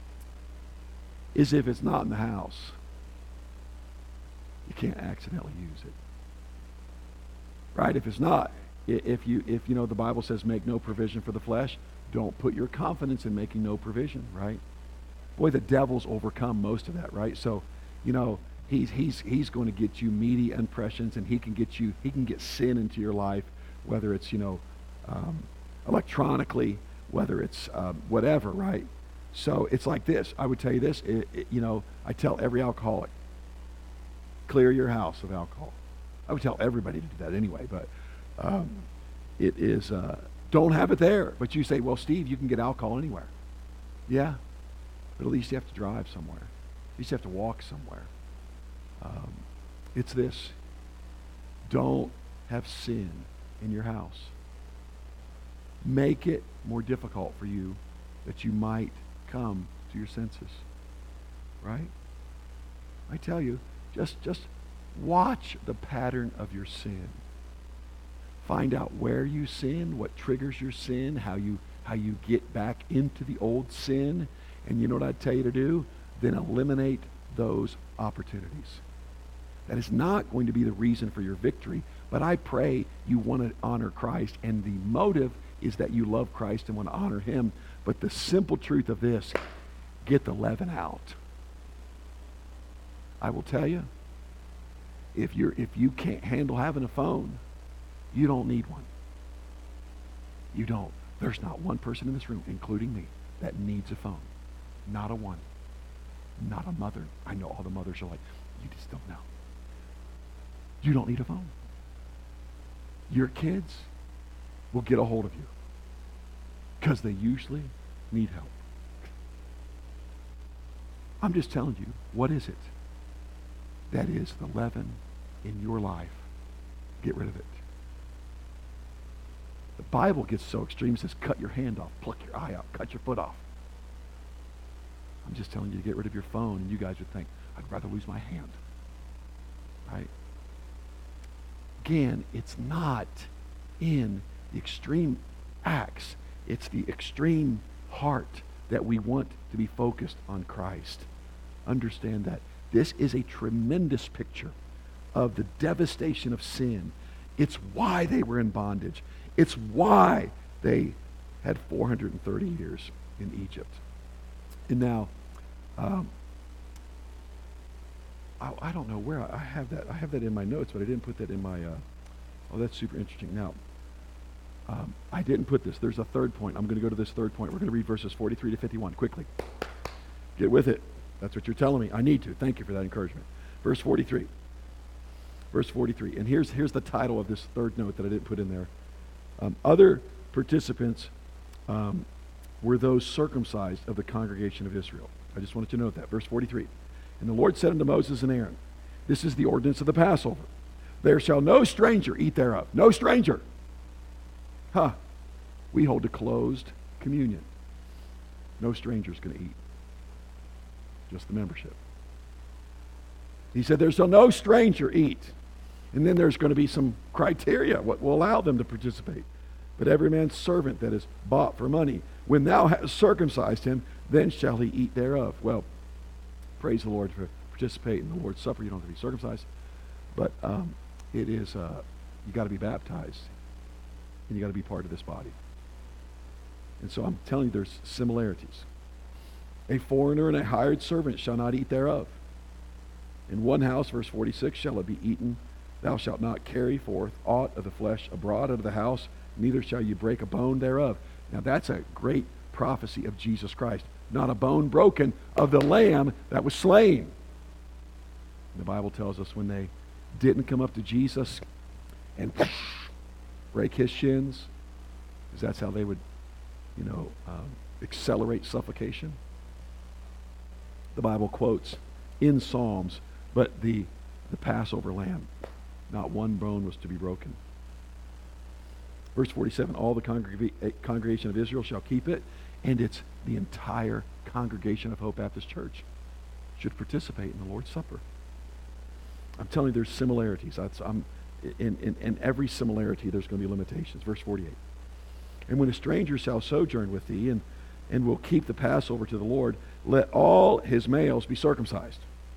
if it's not in the house, you can't accidentally use it. Right? If it's not, if you know the Bible says make no provision for the flesh, don't put your confidence in making no provision, right? Boy, the devil's overcome most of that, right? So, he's going to get you meaty impressions, and he can get sin into your life, whether it's electronically, whether it's whatever, right? So it's like this. I would tell you this. I tell every alcoholic, clear your house of alcohol. I would tell everybody to do that anyway, but it is don't have it there. But you say, well, Steve, you can get alcohol anywhere. Yeah, but at least you have to drive somewhere. At least you have to walk somewhere. It's this. Don't have sin in your house. Make it more difficult for you that you might come to your senses. Right? I tell you, just Watch the pattern of your sin. Find out where you sin, what triggers your sin, how you get back into the old sin. And you know what I'd tell you to do? Then eliminate those opportunities. That is not going to be the reason for your victory, but I pray you want to honor Christ, and the motive is that you love Christ and want to honor him. But the simple truth of this, get the leaven out. I will tell you, if you can't handle having a phone, you don't need one. You don't. There's not one person in this room, including me, that needs a phone. Not a one. Not a mother. I know all the mothers are like, you just don't know. You don't need a phone. Your kids will get a hold of you because they usually need help. I'm just telling you, what is it? That is the leaven in your life. Get rid of it. The Bible gets so extreme, it says cut your hand off, pluck your eye out, cut your foot off. I'm just telling you to get rid of your phone, and you guys would think, I'd rather lose my hand. Right? Again, it's not in the extreme acts. It's the extreme heart that we want to be focused on Christ. Understand that. This is a tremendous picture of the devastation of sin. It's why they were in bondage. It's why they had 430 years in Egypt. And now, I don't know where I have that. I have that in my notes, but I didn't put that in my, oh, that's super interesting. Now, I didn't put this. There's a third point. I'm going to go to this third point. We're going to read verses 43 to 51 quickly. Get with it. That's what you're telling me. I need to. Thank you for that encouragement. Verse 43. Verse 43. And here's the title of this third note that I didn't put in there. Other participants were those circumcised of the congregation of Israel. I just wanted to note that. Verse 43. And the Lord said unto Moses and Aaron, this is the ordinance of the Passover. There shall no stranger eat thereof. No stranger. We hold a closed communion. No stranger's going to eat. Just the membership. He said there shall no stranger eat. And then there's going to be some criteria, what will allow them to participate. But every man's servant that is bought for money, when thou hast circumcised him, then shall he eat thereof. Well, praise the Lord for participating in the Lord's Supper. You don't have to be circumcised. But it is, you got to be baptized. And you got to be part of this body. And so I'm telling you there's similarities. A foreigner and a hired servant shall not eat thereof. In one house, verse 46, shall it be eaten. Thou shalt not carry forth aught of the flesh abroad out of the house, neither shall you break a bone thereof. Now that's a great prophecy of Jesus Christ. Not a bone broken of the lamb that was slain. The Bible tells us when they didn't come up to Jesus and break his shins, because that's how they would, accelerate suffocation. The Bible quotes in Psalms, but the Passover lamb, not one bone was to be broken. Verse 47, all the congregation of Israel shall keep it, and it's the entire congregation of Hope Baptist Church should participate in the Lord's Supper. I'm telling you there's similarities. In every similarity there's going to be limitations. Verse 48, and when a stranger shall sojourn with thee and will keep the Passover to the Lord, let all his males be circumcised.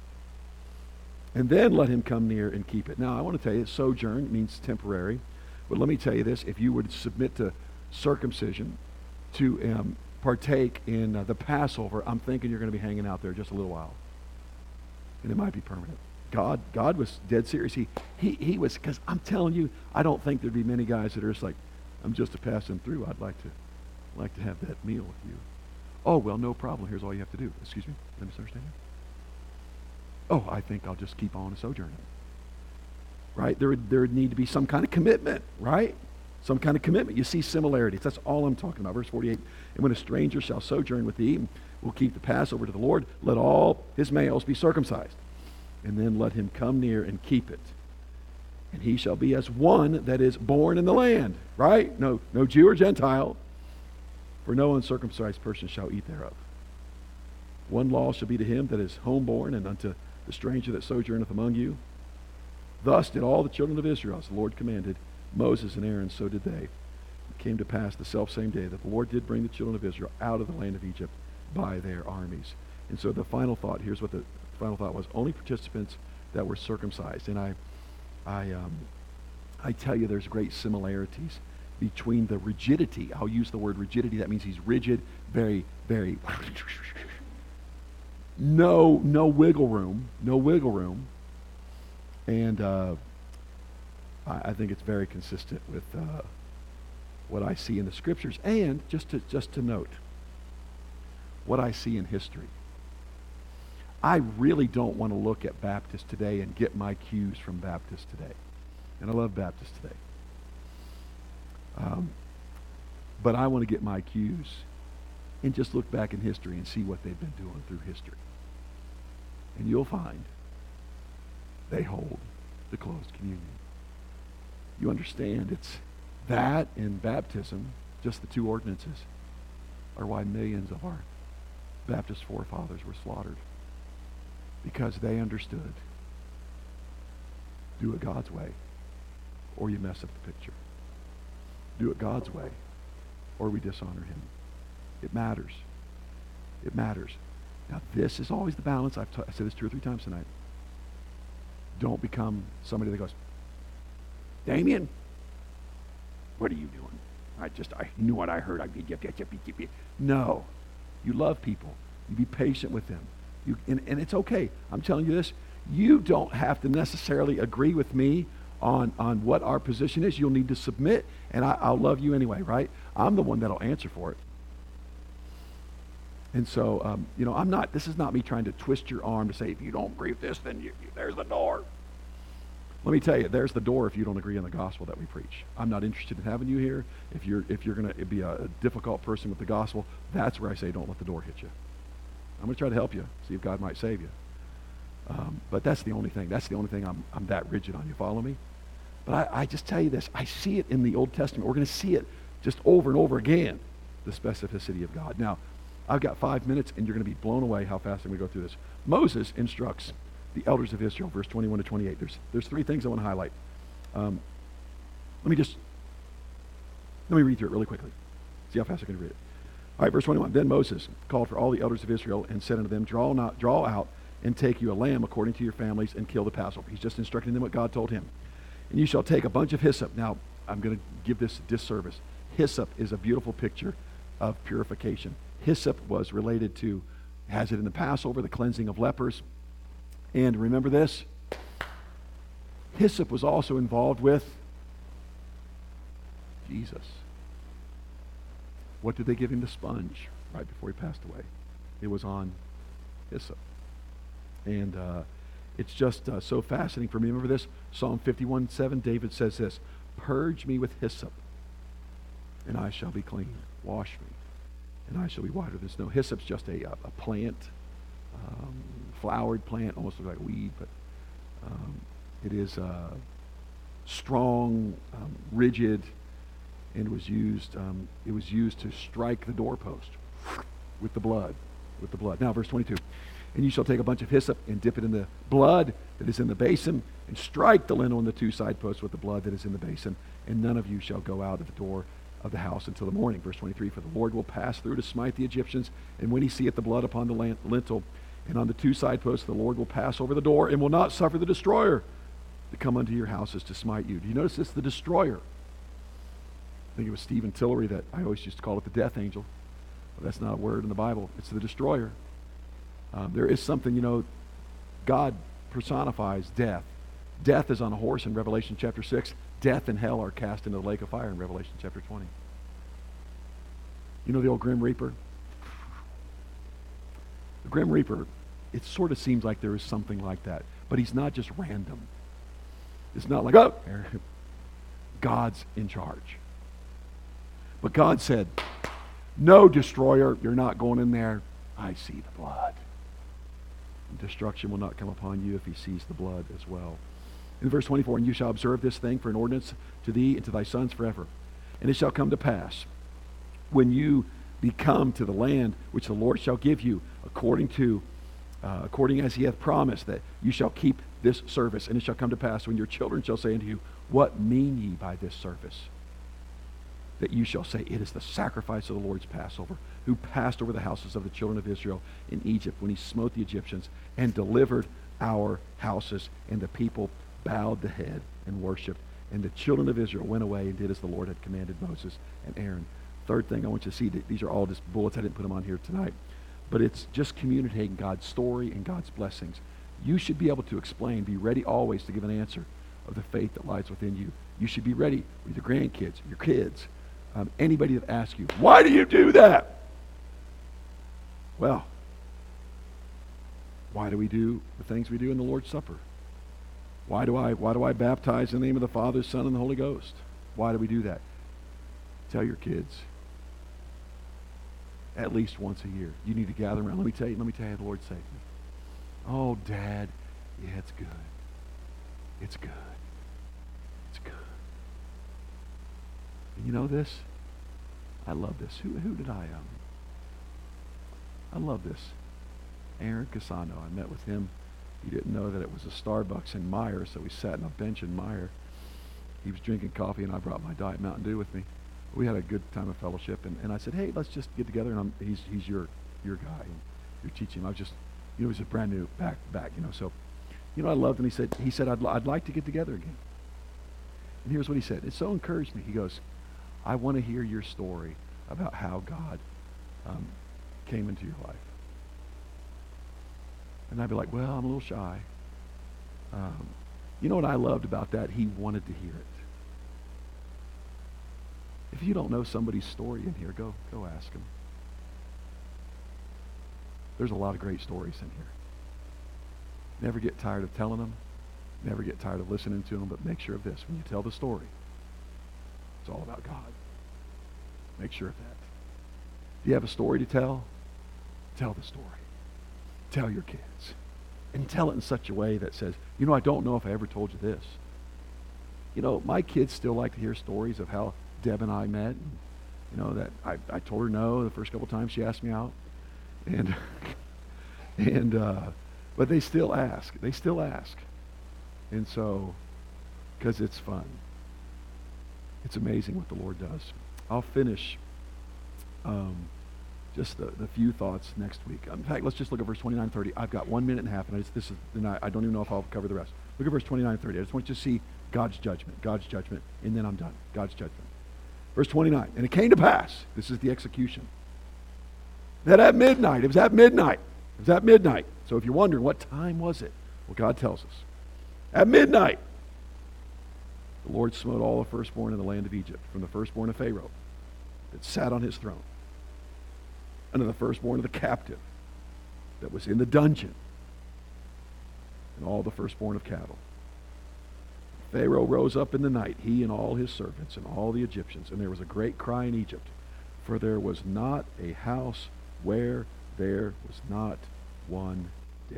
And then let him come near and keep it. Now, I want to tell you, sojourn means temporary. But let me tell you this. If you would submit to circumcision to partake in the Passover, I'm thinking you're going to be hanging out there just a little while. And it might be permanent. God was dead serious. He was, because I'm telling you, I don't think there'd be many guys that are just like, I'm just a passing through. I'd like to have that meal with you. Oh, well, no problem. Here's all you have to do. Excuse me? Let me understand you. Oh, I think I'll just keep on sojourning. Right? There would need to be some kind of commitment, right? Some kind of commitment. You see similarities. That's all I'm talking about. Verse 48, and when a stranger shall sojourn with thee, and will keep the Passover to the Lord, let all his males be circumcised. And then let him come near and keep it. And he shall be as one that is born in the land. Right? No Jew or Gentile. For no uncircumcised person shall eat thereof. One law shall be to him that is homeborn, and unto the stranger that sojourneth among you. Thus did all the children of Israel, as the Lord commanded Moses and Aaron, so did they. It came to pass the selfsame day that the Lord did bring the children of Israel out of the land of Egypt by their armies. And so the final thought, here's what the final thought was: only participants that were circumcised. And I tell you, there's great similarities between the rigidity. I'll use the word rigidity. That means he's rigid, very, very no wiggle room, no wiggle room. And I think it's very consistent with what I see in the scriptures, and just to note what I see in history. I really don't want to look at Baptists today and get my cues from Baptists today. And I love Baptists today. But I want to get my cues and just look back in history and see what they've been doing through history. And you'll find they hold the closed communion. You understand, it's that and baptism, just the two ordinances, are why millions of our Baptist forefathers were slaughtered. Because they understood, do it God's way, or you mess up the picture. Do it God's way, or we dishonor him. It matters. It matters. Now, this is always the balance. I said this 2 or 3 times tonight. Don't become somebody that goes, Damien, what are you doing? I knew what I heard. No. You love people. You be patient with them. And it's okay. I'm telling you this. You don't have to necessarily agree with me on what our position is. You'll need to submit, and I'll love you anyway, right? I'm the one that'll answer for it. And so, this is not me trying to twist your arm to say, if you don't agree with this, then there's the door. Let me tell you, there's the door if you don't agree on the gospel that we preach. I'm not interested in having you here. If you're going to be a difficult person with the gospel, that's where I say don't let the door hit you. I'm going to try to help you, see if God might save you. But that's the only thing. That's the only thing I'm that rigid on. You follow me? But I just tell you this. I see it in the Old Testament. We're going to see it just over and over again, the specificity of God. Now, I've got 5 minutes, and you're going to be blown away how fast I'm going to go through this. Moses instructs the elders of Israel, verse 21 to 28. There's 3 things I want to highlight. Let me read through it really quickly. See how fast I can read it. All right, verse 21. Then Moses called for all the elders of Israel and said unto them, draw out and take you a lamb according to your families and kill the Passover. He's just instructing them what God told him. And you shall take a bunch of hyssop. Now, I'm going to give this disservice. Hyssop is a beautiful picture of purification. Hyssop was related to, has it in the Passover, the cleansing of lepers. And remember this, hyssop was also involved with Jesus. What did they give him to sponge right before he passed away? It was on hyssop. And it's just so fascinating for me. Remember this? Psalm 51:7, David says this, purge me with hyssop, and I shall be clean. Wash me, and I shall be whiter than snow. Hyssop's just a plant, flowered plant, almost looks like a weed, but it is strong, rigid, and was used. It was used to strike the doorpost with the blood. Now, verse 22. And you shall take a bunch of hyssop and dip it in the blood that is in the basin, and strike the lintel and the 2 side posts with the blood that is in the basin, and none of you shall go out of the door of the house until the morning. Verse 23. For the Lord will pass through to smite the Egyptians, and when he seeth the blood upon the lintel and on the 2 side posts, the Lord will pass over the door and will not suffer the destroyer to come unto your houses to smite you. Do you notice this? The destroyer. I think it was Stephen Tillery that I always used to call it the death angel. But that's not a word in the Bible. It's the destroyer. There is something, God personifies death. Death is on a horse in Revelation chapter 6. Death and hell are cast into the lake of fire in Revelation chapter 20. You know the old Grim Reaper? The Grim Reaper, it sort of seems like there is something like that. But he's not just random. It's not like, oh, God's in charge. But God said, no, destroyer, you're not going in there. I see the blood. And destruction will not come upon you if he sees the blood as well. In verse 24, and you shall observe this thing for an ordinance to thee and to thy sons forever. And it shall come to pass, when you be come to the land which the Lord shall give you, according to according as he hath promised, that you shall keep this service. And it shall come to pass, when your children shall say unto you, what mean ye by this service? That you shall say, it is the sacrifice of the Lord's Passover, who passed over the houses of the children of Israel in Egypt, when he smote the Egyptians and delivered our houses. And the people bowed the head and worshipped. And the children of Israel went away and did as the Lord had commanded Moses and Aaron. Third thing I want you to see, these are all just bullets. I didn't put them on here tonight. But it's just communicating God's story and God's blessings. You should be able to explain, be ready always to give an answer of the faith that lies within you. You should be ready with your grandkids, your kids, anybody that asks you, why do you do that? Well, why do we do the things we do in the Lord's Supper? Why do I baptize in the name of the Father, Son, and the Holy Ghost? Why do we do that? Tell your kids at least once a year. You need to gather around. Let me tell you how the Lord saved me. Oh, Dad, yeah, it's good. It's good. It's good. And you know this? I love this. Who did I love this. Aaron Casano. I met with him. He didn't know that it was a Starbucks in Meyer, so we sat on a bench in Meyer. He was drinking coffee, and I brought my Diet Mountain Dew with me. We had a good time of fellowship, and I said, hey, let's just get together, and he's your guy, and you're teaching him. I was just, he's a brand new back, so, I loved him. He said, I'd like to get together again. And here's what he said. It so encouraged me. He goes, I want to hear your story about how God came into your life. And I'd be like, well, I'm a little shy. You know what I loved about that? He wanted to hear it. If you don't know somebody's story in here, go ask them. There's a lot of great stories in here. Never get tired of telling them. Never get tired of listening to them, but make sure of this. When you tell the story, it's all about God. Make sure of that. If you have a story to tell the story. Tell your kids. And tell it in such a way that says, I don't know if I ever told you this. My kids still like to hear stories of how Deb and I met. And, that I told her no the first couple times she asked me out. But they still ask. And so, because it's fun. It's amazing what the Lord does. I'll finish just the few thoughts next week. In fact, let's just look at verse 29 and 30. I've got 1 minute and a half, and I don't even know if I'll cover the rest. Look at verse 29 and 30. I just want you to see God's judgment, and then I'm done. God's judgment. Verse 29, and it came to pass, this is the execution, that at midnight, it was at midnight. So if you're wondering, what time was it? Well, God tells us. At midnight, the Lord smote all the firstborn in the land of Egypt, from the firstborn of Pharaoh that sat on his throne, and of the firstborn of the captive that was in the dungeon, and all the firstborn of cattle. Pharaoh rose up in the night, he and all his servants and all the Egyptians, and there was a great cry in Egypt, for there was not a house where there was not one dead.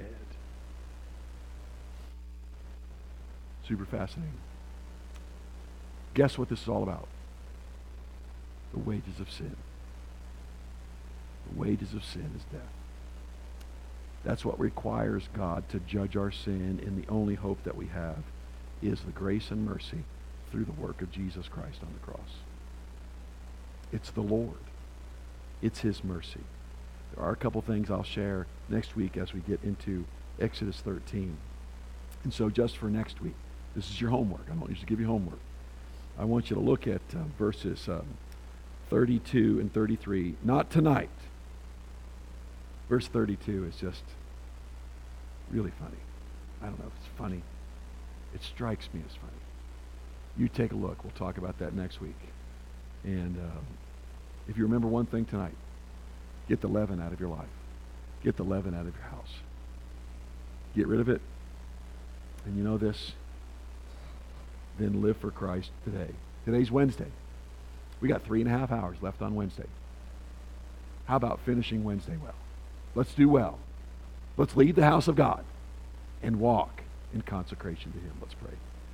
Super fascinating. Guess what this is all about? The wages of sin. The wages of sin is death. That's what requires God to judge our sin, and the only hope that we have is the grace and mercy through the work of Jesus Christ on the cross. It's the Lord. It's his mercy. There are a couple things I'll share next week as we get into Exodus 13. And so just for next week, this is your homework. I don't usually give you homework. I want you to look at verses 32 and 33. Not tonight. Verse 32 is just really funny. I don't know if it's funny. It strikes me as funny. You take a look. We'll talk about that next week. And if you remember one thing tonight, get the leaven out of your life. Get the leaven out of your house. Get rid of it. And you know this? Then live for Christ today. Today's Wednesday. We got 3.5 hours left on Wednesday. How about finishing Wednesday well? Let's do well. Let's lead the house of God and walk in consecration to him. Let's pray.